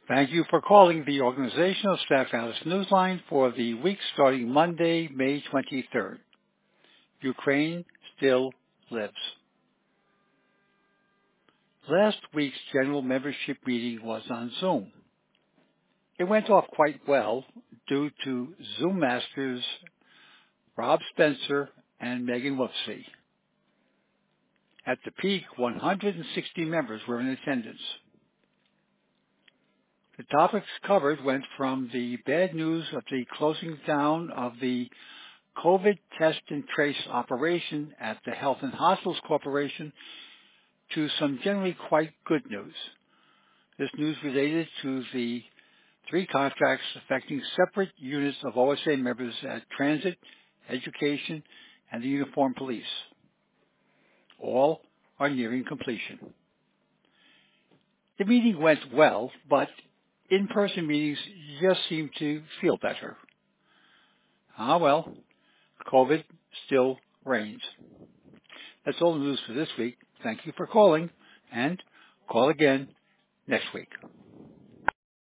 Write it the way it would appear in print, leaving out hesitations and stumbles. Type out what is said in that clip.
Thank you for calling the Organizational Staff Alice Newsline for the week starting Monday, May 23rd. Ukraine still lives. Last week's general membership meeting was on Zoom. It went off quite well due to Zoom masters Rob Spencer and Megan Wolfsey. At the peak, 160 members were in attendance. The topics covered went from the bad news of the closing down of the COVID test and trace operation at the Health and Hospitals Corporation to some generally quite good news. This news related to the 3 contracts affecting separate units of OSA members at Transit, Education, and the Uniformed Police. All are nearing completion. The meeting went well, but in-person meetings just seem to feel better. Well, COVID still reigns. That's all the news for this week. Thank you for calling, and call again next week.